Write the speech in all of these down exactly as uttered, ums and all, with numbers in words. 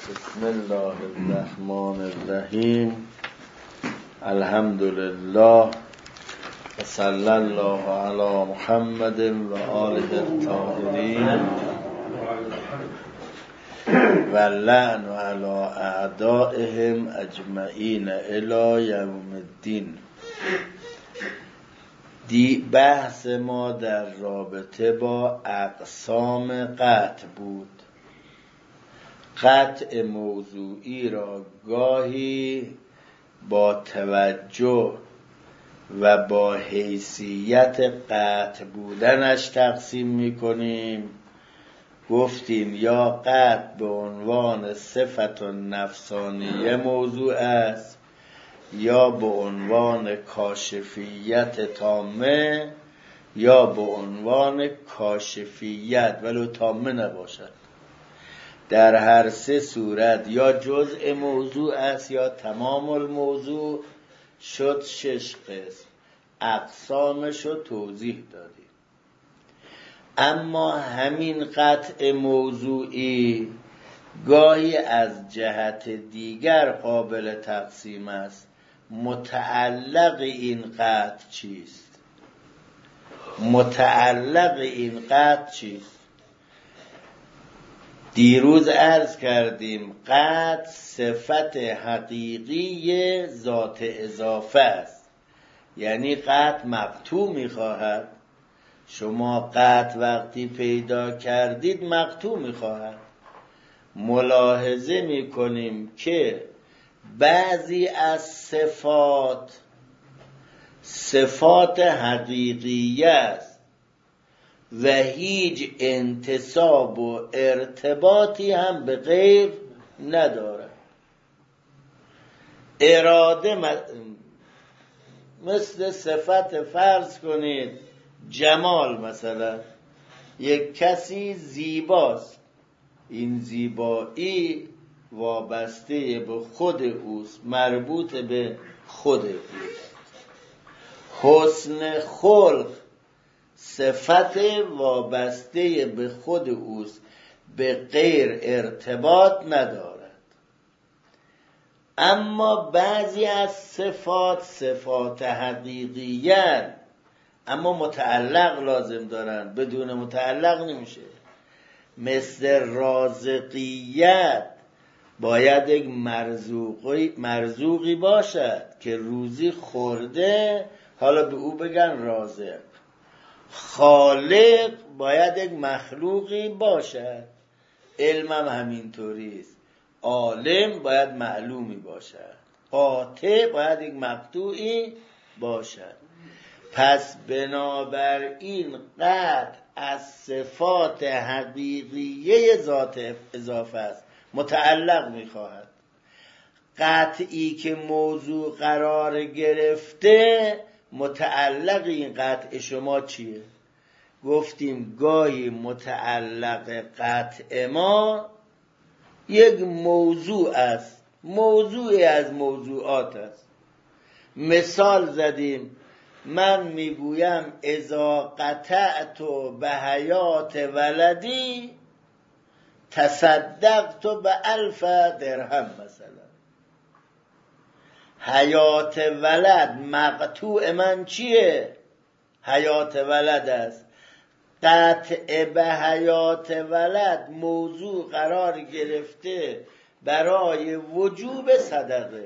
بسم الله الرحمن الرحیم. الحمد لله و صلی الله علی محمد و آله الطاهرین و لعن علی اعدائهم اجمعین الی یوم الدین. دی بحث ما در رابطه با اقسام قطع بود. قطع موضوعی را گاهی با توجه و با حیثیت قطع بودنش تقسیم می‌کنیم. گفتیم یا قطع به عنوان صفت نفسانیه موضوع است یا به عنوان کاشفیت تامه یا به عنوان کاشفیت ولو تامه نباشد. در هر سه صورت یا جزء موضوع است یا تمام الموضوع. شد شش قسم. اقسامش رو توضیح دادیم. اما همین قطع موضوعی گاهی از جهت دیگر قابل تقسیم است. متعلق این قطع چیست؟ متعلق این قطع چیست؟ دیروز عرض کردیم قطع صفت حقیقی ذات اضافه است. یعنی قطع مقطوع میخواهد. شما قطع وقتی پیدا کردید مقطوع میخواهد. ملاحظه میکنیم که بعضی از صفات صفات حقیقیه است و هیچ انتساب و ارتباطی هم به غیر نداره. اراده مثل صفت فرض کنید جمال. مثلا یک کسی زیباست، این زیبایی وابسته به خود اوست، مربوط به خود اوست. حسن خلق صفت وابسته به خود اوست، به غیر ارتباط ندارد. اما بعضی از صفات صفات حقیقیت اما متعلق لازم دارن، بدون متعلق نمیشه. مثل رازقیت باید یک مرزوقی, مرزوقی باشد که روزی خورده، حالا به او بگن رازق. خالق باید یک مخلوقی باشد. علمم همینطوری است. عالم باید معلومی باشد. قاطع باید یک مقطوعی باشد. پس بنابراین قطع از صفات حقیقیه ذات اضافه است، متعلق میخواهد. قطعی که موضوع قرار گرفته، متعلق این قطع شما چیه؟ گفتیم گاهی متعلق قطع ما یک موضوع است، موضوعی از موضوعات است. مثال زدیم، من میگویم اذا قطعت به حیات ولدی تصدقت به الف درهم. مثلا حیات ولد مقطوع من چیه؟ حیات ولد است. قطع به حیات ولد موضوع قرار گرفته برای وجوب صدقه.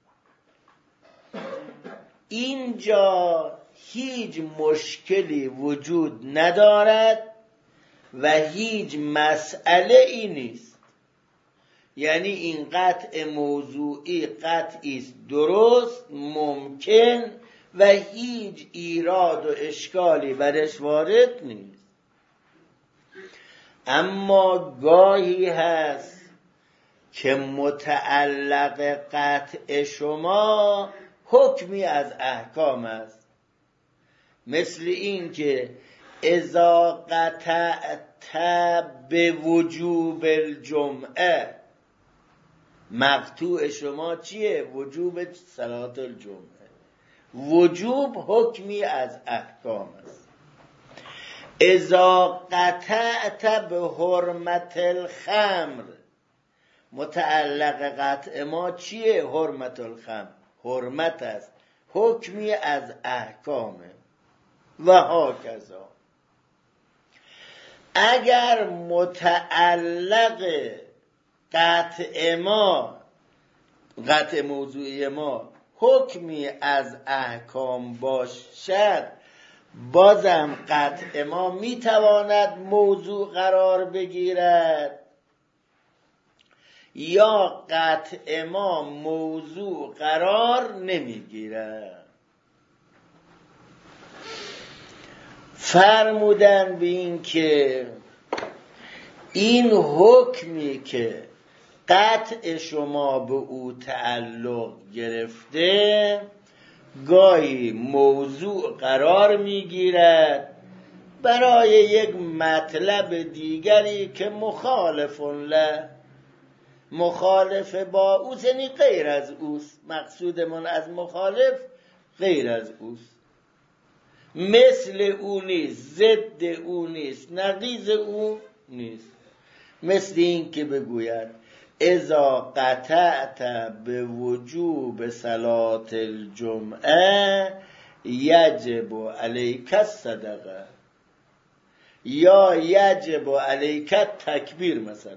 اینجا هیچ مشکلی وجود ندارد و هیچ مسئله ای نیست. یعنی این قطع موضوعی قطعی است درست، ممکن و هیچ ایراد و اشکالی برش وارد نیست. اما گاهی هست که متعلق قطع شما حکمی از احکام است. مثل این که اذا قطعت به وجوب الجمعه، مقطوع شما چیه؟ وجوب صلات الجمعه. وجوب حکمی از احکام است. اذا قطعت به حرمت الخمر، متعلق قطع ما چیه؟ حرمت الخمر، حرمت است، حکمی از احکامه. و هاکذا اگر متعلق قطع ما، قطع موضوعی ما حکمی از احکام باشد، بازم قطع ما میتواند موضوع قرار بگیرد یا قطع ما موضوع قرار نمیگیرد. فرمودن به این که این حکمی که قطع شما به او تعلق گرفته گاهی موضوع قرار میگیرد برای یک مطلب دیگری که مخالف له، مخالف با اوست، یعنی غیر از اوست. مقصودمون از مخالف غیر از اوست، مثل او نیست، ضد او نیست، نقیض او نیست. مثل این که بگوید اذا قطعت به وجوب صلاة الجمعه یجب علیک الصدقه یا یجب علیک التکبیر. مثلا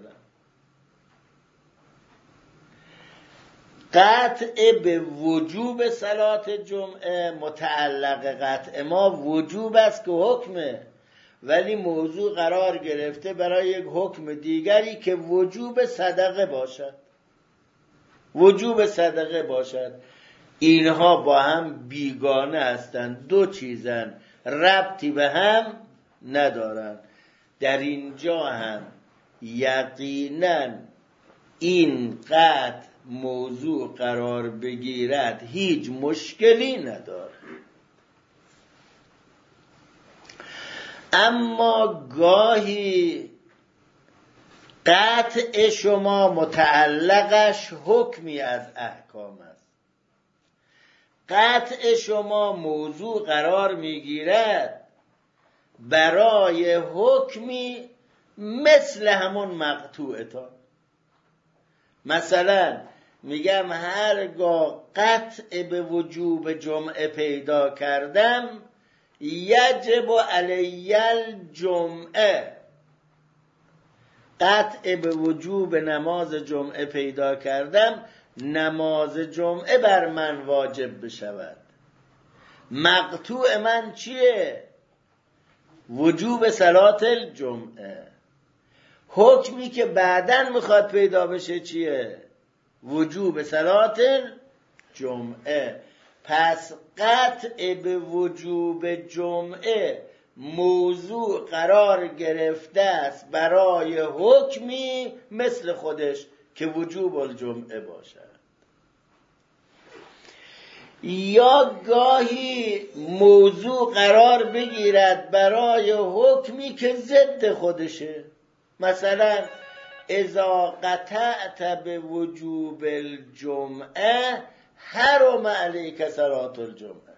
قطع به وجوب صلاة جمعه، متعلق قطع ما وجوب است که حکمه، ولی موضوع قرار گرفته برای یک حکم دیگری که وجوب صدقه باشد، وجوب صدقه باشد. اینها با هم بیگانه هستند، دو چیزن، ربطی به هم ندارن. در اینجا هم یقینا این قطع موضوع قرار بگیرد هیچ مشکلی نداره. اما گاهی قطع شما متعلقش حکمی از احکام است، قطع شما موضوع قرار میگیرد برای حکمی مثل همون مقطوعتان. مثلا میگم هرگاه قطع به وجوب جمعه پیدا کردم یجب علی الجمعه، قطع به وجوب نماز جمعه پیدا کردم نماز جمعه بر من واجب بشود. مقطوع من چیه؟ وجوب صلاة الجمعه. حکمی که بعداً میخواد پیدا بشه چیه؟ وجوب صلاة الجمعه. پس قطع به وجوب جمعه موضوع قرار گرفته است برای حکمی مثل خودش که وجوب الجمعه باشد. یا گاهی موضوع قرار بگیرد برای حکمی که ضد خودشه. مثلا اذا قطعت به وجوب الجمعه حرم علیک صلاة الجمعه.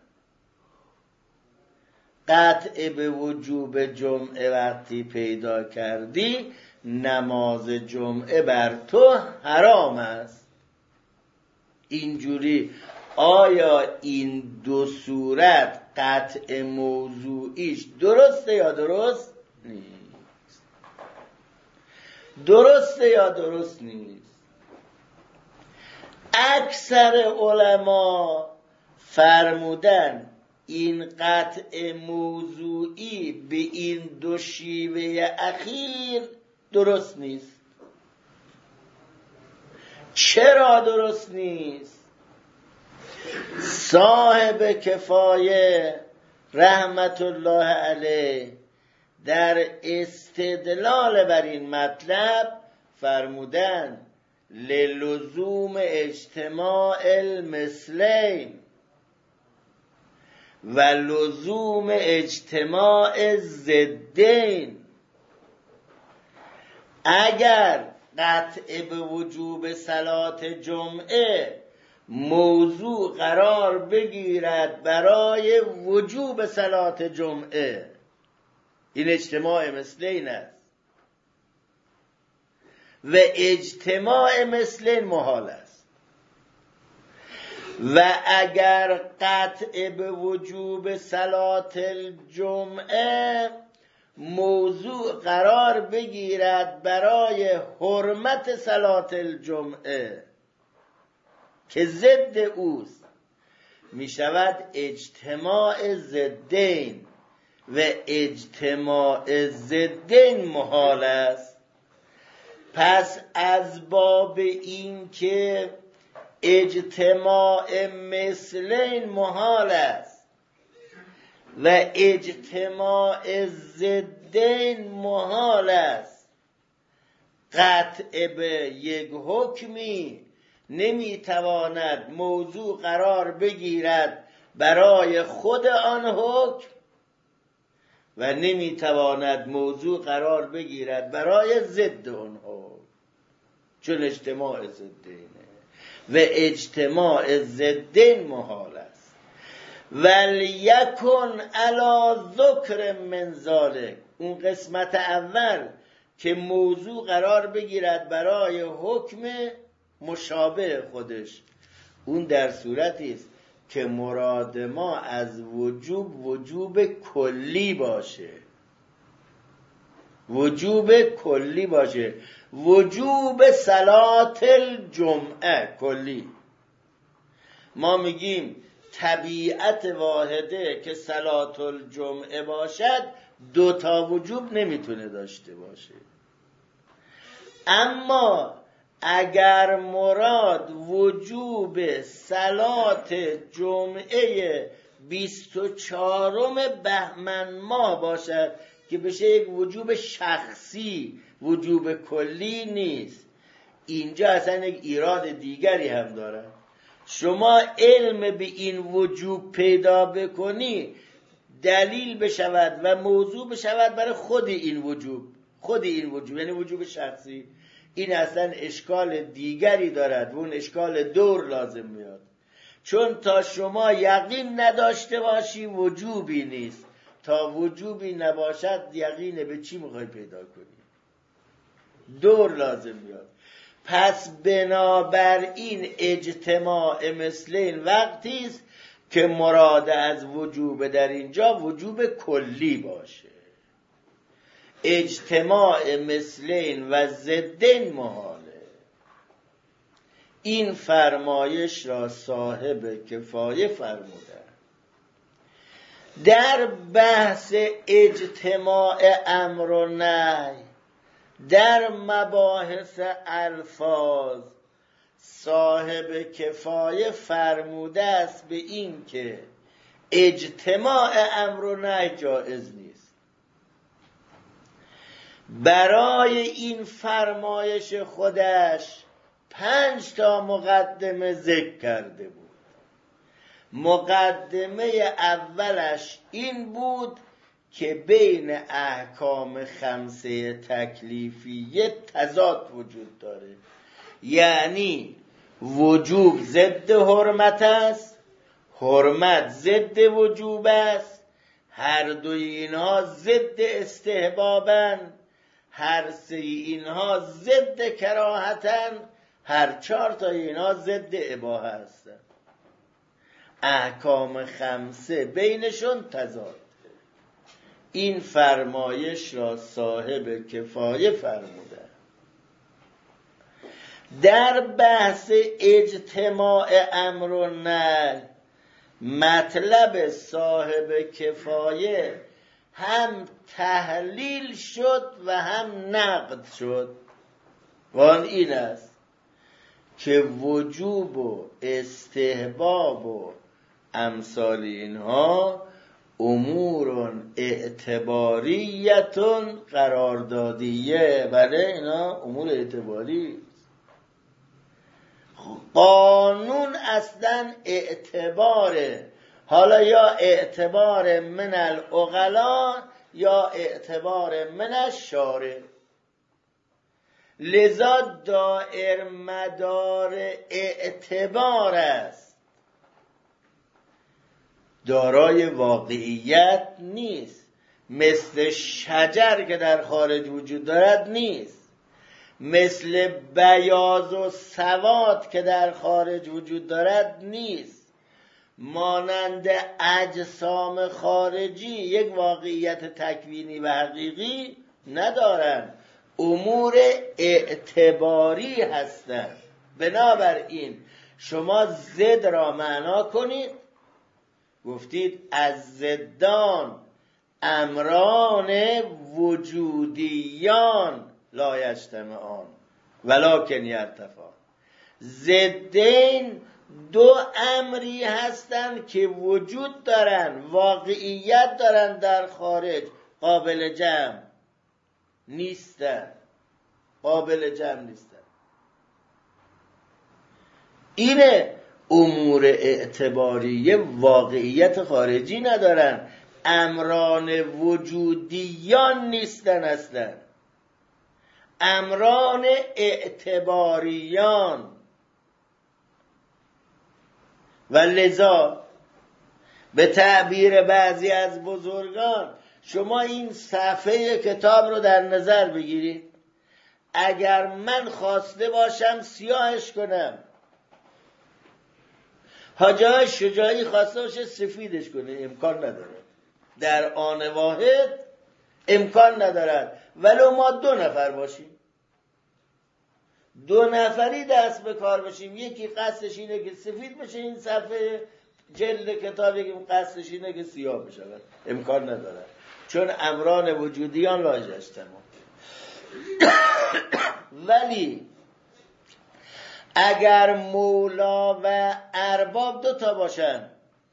قطع به وجوب جمعه وقتی پیدا کردی نماز جمعه بر تو حرام است. اینجوری آیا این دو صورت قطع موضوعیش درسته یا درست نیست؟ درسته یا درست نیست؟ اکثر علما فرمودن این قطع موضوعی به این دو شیوه اخیر درست نیست. چرا درست نیست؟ صاحب کفایه رحمت الله علیه در استدلال بر این مطلب فرمودن للزوم اجتماع المثلین و لزوم اجتماع الضدین. اگر قطع به وجوب صلاة جمعه موضوع قرار بگیرد برای وجوب صلاة جمعه، این اجتماع مثلین است. و اجتماع مثل محال است. و اگر قطع به وجوب صلات الجمعه موضوع قرار بگیرد برای حرمت صلات الجمعه که ضد اوست، می شود اجتماع ضدین و اجتماع ضدین محال است. پس از باب این که اجتماع مثلین محال است و اجتماع ضدین محال است، قطع به یک حکمی نمیتواند موضوع قرار بگیرد برای خود آن حکم و نمیتواند موضوع قرار بگیرد برای ضد آن حکم، چون اجتماع ضدینه و اجتماع ضدین محال است. ولیکن علی ذکر من ذلک، اون قسمت اول که موضوع قرار بگیرد برای حکم مشابه خودش، اون در صورتی است که مراد ما از وجوب وجوب کلی باشه، وجوب کلی باشه، وجوب صلات الجمعه کلی. ما میگیم طبیعت واحده که صلات الجمعه باشد دو تا وجوب نمیتونه داشته باشه. اما اگر مراد وجوب صلات جمعه بیست و چهارم بهمن ماه باشد که بشه یک وجوب شخصی، وجوب کلی نیست، اینجا اصلا یک ایراد دیگری هم داره. شما علم به این وجوب پیدا بکنی دلیل بشود و موضوع بشود برای خود این وجوب، خود این وجوب یعنی وجوب شخصی، این اصلا اشکال دیگری دارد و اون اشکال دور لازم میاد. چون تا شما یقین نداشته باشی وجوبی نیست، تا وجوبی نباشد یقین به چی میخوای پیدا کنی؟ دور لازم میاد. پس بنابراین اجتماع مثلین وقتی است که مراد از وجوب در اینجا وجوب کلی باشه. اجتماع مثلین و ضدین محاله. این فرمایش را صاحب کفایه فرموده. در بحث اجتماع امر و نهی در مباحث الفاظ صاحب کفایه فرموده است به این که اجتماع امر و نهی جایز نیست. برای این فرمایش خودش پنج تا مقدمه ذکر کرده بود. مقدمه اولش این بود که بین احکام خمسه تکلیفیه تضاد وجود داره، یعنی وجوب ضد حرمت است، حرمت ضد وجوب است، هر دوی اینها ضد استحبابن، هر سه اینها ضد کراهتن، هر چهار تا اینها ضد اباحه هستن. احکام خمسه بینشون تضاد. این فرمایش را صاحب کفایه فرموده. در بحث اجتماع امر و نهی مطلب صاحب کفایه هم تحلیل شد و هم نقد شد و آن این است که وجوب و استحباب و امثال اینها امور اعتباریتون قراردادیه. بله اینا امور اعتباری، قانون اصلا اعتباره، حالا یا اعتبار من العقلا یا اعتبار من الشارع. لذا دائر مدار اعتبار است، دارای واقعیت نیست. مثل شجر که در خارج وجود دارد نیست، مثل بیاض و سواد که در خارج وجود دارد نیست. مانند اجسام خارجی یک واقعیت تکوینی و حقیقی ندارند، امور اعتباری هستند. بنابراین شما ضد را معنا کنید، گفتید از ضدان امران وجودیان لا یجتمعان ولکن یرتفعان. ضدین دو امری هستند که وجود دارن، واقعیت دارن، در خارج قابل جمع نیستن، قابل جمع نیستن. اینه امور اعتباری واقعیت خارجی ندارن، امران وجودیان نیستن اصلا، امران اعتباریان. و لذا به تعبیر بعضی از بزرگان شما این صفحه کتاب رو در نظر بگیرید، اگر من خواسته باشم سیاهش کنم، حاجی های شجاعی خواسته باشه سفیدش کنه، امکان نداره، در آن واحد امکان ندارد. ولو ما دو نفر باشیم، دو نفری دست به کار بشیم، یکی قصدش اینه که سفید بشه این صفحه جلد کتاب، یکی قصدش اینه که سیاه بشه، امکان نداره، چون امران وجودیان لا یجتمعان. ولی اگر مولا و ارباب دو تا باشن،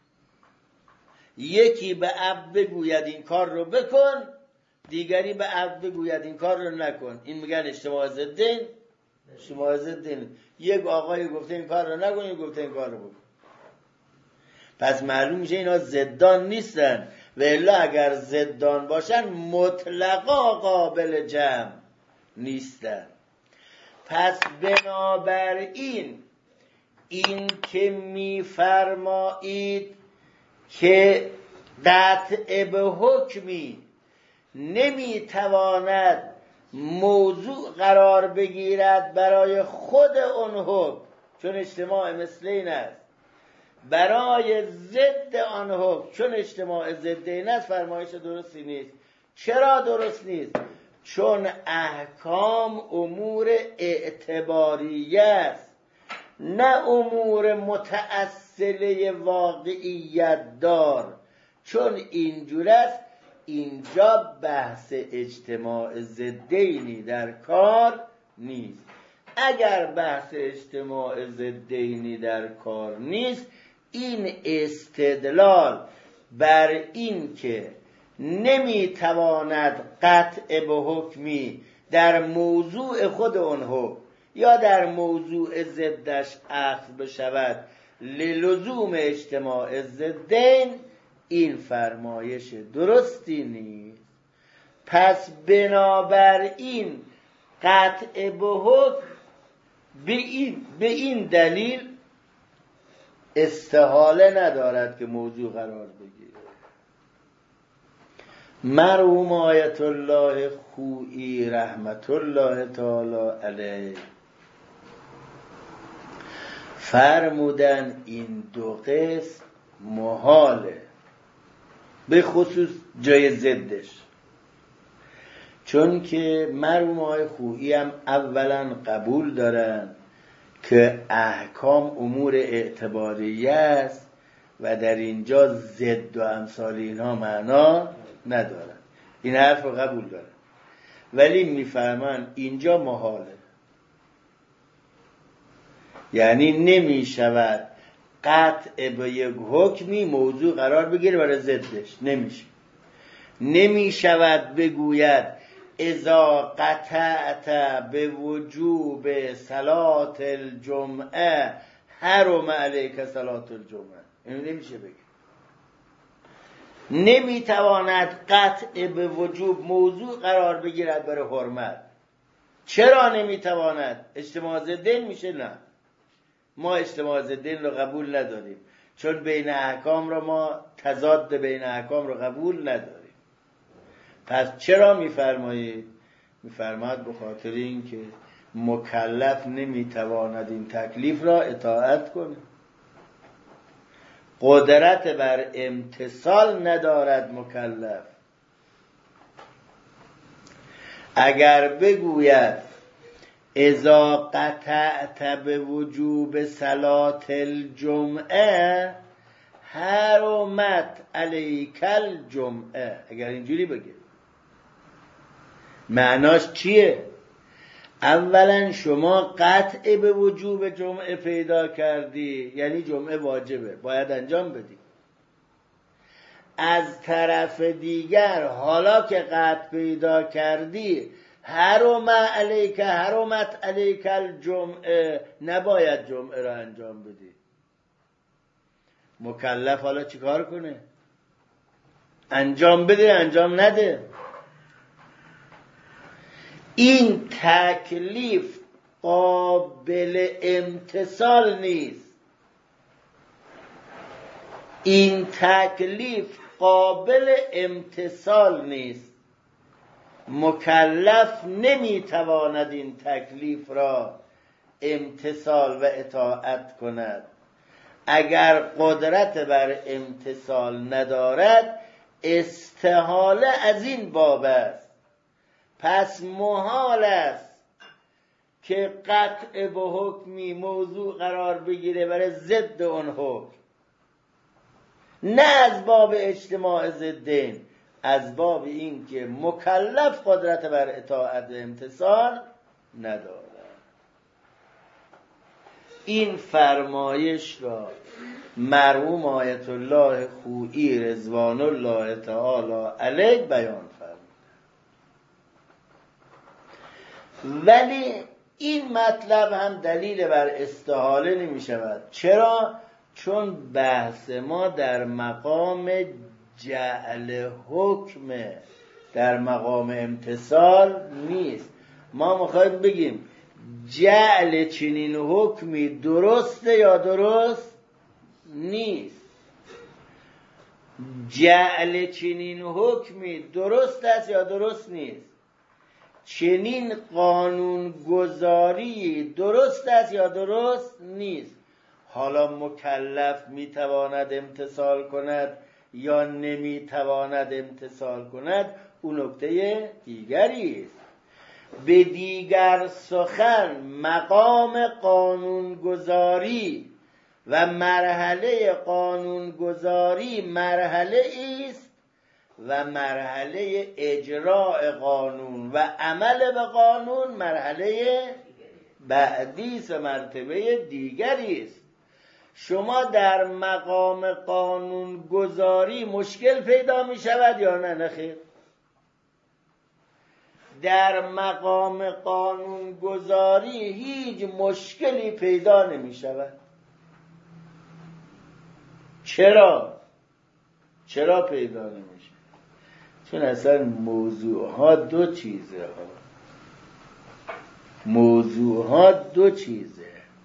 یکی به عبد بگوید این کار رو بکن، دیگری به عبد بگوید این کار رو نکن، این میگن اجتماع ضدین. اجتماع ضدین، یک آقای گفته این کار رو نکن، یک گفته این کار رو بکن. پس معلوم میشه اینا ضدان نیستن، و الا اگر ضدان باشن مطلقا قابل جمع نیستن. پس بنابراین این که میفرمایید که قطع به حکمی نمیتواند موضوع قرار بگیرد برای خود اون حکم، چون اجتماع مثلین است، برای ضد آن حکم چون اجتماع ضدین است، فرمایش درستی نیست. چرا درست نیست؟ چون احکام امور اعتباریه است، نه امور متأصله واقعیت دار. چون اینجور است، اینجا بحث اجتماع ضدینی در کار نیست. اگر بحث اجتماع ضدینی در کار نیست، این استدلال بر این که نمیتواند قطع به حکمی در موضوع خود اون حکم یا در موضوع ضدش اخذ بشود للزوم اجتماع ضدین، این فرمایش درستی نیست. پس بنابراین قطع به حکم به این, به این دلیل استحاله ندارد که موضوع قرار بگیره. مرحوم آیت الله خویی رحمت الله تعالی علیه فرمودن این دو قسم محاله، به خصوص جای ضدش. چون که مرحوم آقای خویی هم اولا قبول دارن که احکام امور اعتباریه است و در اینجا ضد و امثال اینها معنا ندارن، این حرف رو قبول دارن، ولی میفهمن اینجا محاله، یعنی نمی شود قطع به یک حکمی موضوع قرار بگیره برای ضدش، نمیشه. نمی شود بگوید اذا قطعت به وجوب صلات الجمعه حرم علیک صلات الجمعه، اینو نمیشه بگه. نمیتواند قطع به وجوب موضوع قرار بگیرد برای حرمت. چرا نمیتواند؟ اجتماع ضدین میشه؟ نه، ما اجتماع ضدین رو قبول نداریم، چون بین احکام رو ما تضاد بین احکام رو قبول نداریم. پس چرا میفرمایید؟ میفرماید به خاطر این که مکلف نمیتواند این تکلیف را اطاعت کنه، قدرت بر امتثال ندارد مکلف. اگر بگوید اذا قطعت به وجوب صلاة الجمعه حرمت علیک الجمعه، اگر اینجوری بگه معناش چیه؟ اولا شما قطع به وجوب جمعه پیدا کردی، یعنی جمعه واجبه، باید انجام بدی. از طرف دیگر حالا که قطع پیدا کردی حرم علیک حرمت علیک الجمعه، نباید جمعه را انجام بدی. مکلف حالا چیکار کنه؟ انجام بده انجام نده؟ این تکلیف قابل امتثال نیست. این تکلیف قابل امتثال نیست. مکلف نمیتواند این تکلیف را امتثال و اطاعت کند. اگر قدرت بر امتثال ندارد استحاله از این باب است. پس محال است که قطع به حکمی موضوع قرار بگیره برای ضد اون حکم، نه از باب اجتماع ضدین، از باب این که مکلف قدرت بر اطاعت و امتثال ندارد. این فرمایش را مرحوم آیت الله خویی رضوان الله تعالی علیه بیان فرمود. ولی این مطلب هم دلیل بر استحاله نمی شود. چرا؟ چون بحث ما در مقام جعل حکم، در مقام امتثال نیست. ما میخوایم بگیم جعل چنین حکمی درسته یا درست نیست. جعل چنین حکمی درست است یا درست نیست. چنین قانون گذاری درست است یا درست نیست. حالا مکلف میتواند امتثال کند یا نمیتواند امتثال کند، اون نکته دیگری است. به دیگر سخن مقام قانونگذاری و مرحله قانونگذاری مرحله است و مرحله اجراء قانون و عمل به قانون مرحله بعدی است و مرتبه دیگری است. شما در مقام قانونگذاری مشکل پیدا می شود یا نه؟ نخیر. در مقام قانونگذاری هیچ مشکلی پیدا نمی شود. چرا؟ چرا پیدا نمی شود؟ چون اصلا موضوع ها دو چیزه ها. موضوع ها دو چیزه.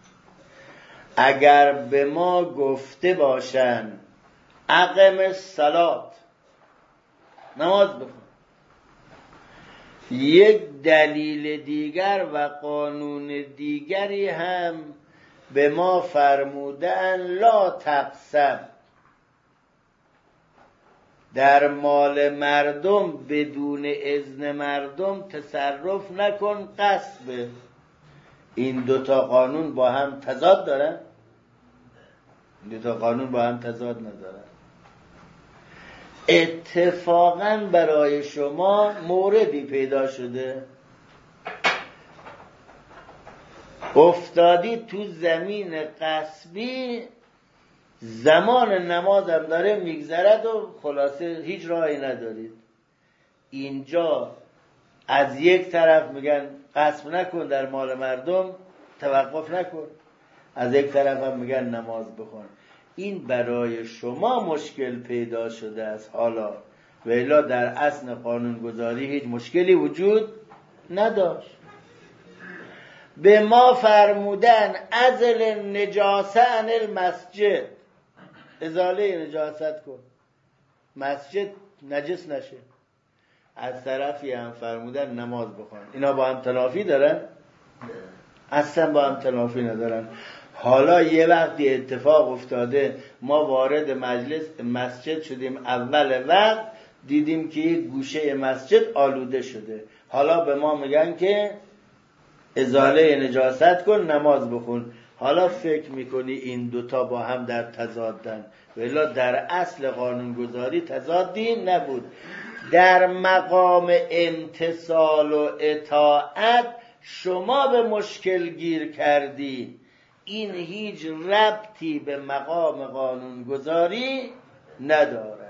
اگر به ما گفته باشن اقم الصلاة، نماز بخون، یک دلیل دیگر و قانون دیگری هم به ما فرمودن لا تقسم، در مال مردم بدون اذن مردم تصرف نکن، غصب. این دوتا قانون با هم تضاد دارن؟ این دوتا قانون با هم تضاد ندارن. اتفاقا برای شما موردی پیدا شده، افتادی تو زمین غصبی، زمان نمازم داره میگذرد و خلاصه هیچ راهی ندارید. اینجا از یک طرف میگن غصب نکن در مال مردم، توقف نکن، از یک طرف هم میگن نماز بخون. این برای شما مشکل پیدا شده است حالا، و الا در اصل قانونگذاری هیچ مشکلی وجود نداشت. به ما فرمودن ازل نجاسه عن المسجد، ازاله نجاست کن، مسجد نجس نشه. از طرفی هم فرمودن نماز بخون. اینا با هم تلافی دارن؟ اصلا با هم تنافی ندارن. حالا یه وقتی اتفاق افتاده ما وارد مجلس مسجد شدیم، اول وقت دیدیم که یک گوشه مسجد آلوده شده، حالا به ما میگن که ازاله نجاست کن، نماز بخون. حالا فکر میکنی این دوتا با هم در تضادن؟ ولی در اصل قانونگذاری تضادی نبود. در مقام امتثال و اطاعت شما به مشکل گیر کردی، این هیچ ربطی به مقام قانونگذاری نداره،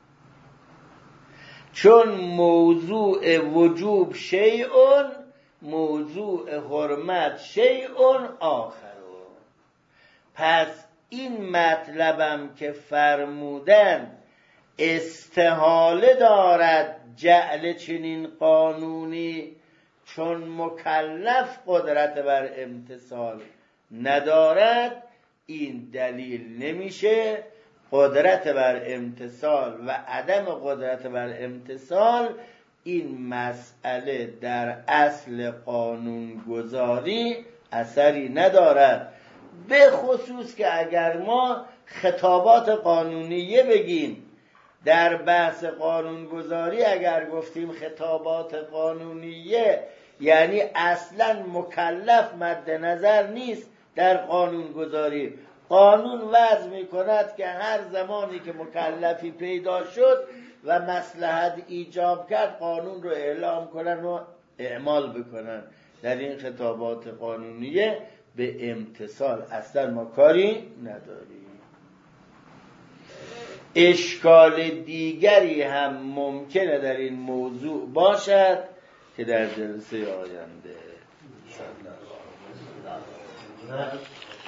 چون موضوع وجوب شیئون، موضوع حرمت شیئون آخر. پس این مطلبم که فرمودن استحاله دارد جعل چنین قانونی، چون مکلف قدرت بر امتثال ندارد، این دلیل نمیشه قدرت بر امتثال و عدم قدرت بر امتثال این مسئله در اصل قانونگذاری اثری ندارد. به خصوص که اگر ما خطابات قانونیه بگیم در بحث قانونگذاری، اگر گفتیم خطابات قانونیه یعنی اصلا مکلف مد نظر نیست در قانونگذاری. قانون وضع می کند که هر زمانی که مکلفی پیدا شد و مصلحت ایجاب کرد قانون رو اعلام کنن و اعمال بکنن. در این خطابات قانونیه به امتثال اصلا ما کاری نداریم. اشکال دیگری هم ممکنه در این موضوع باشد که در جلسه آینده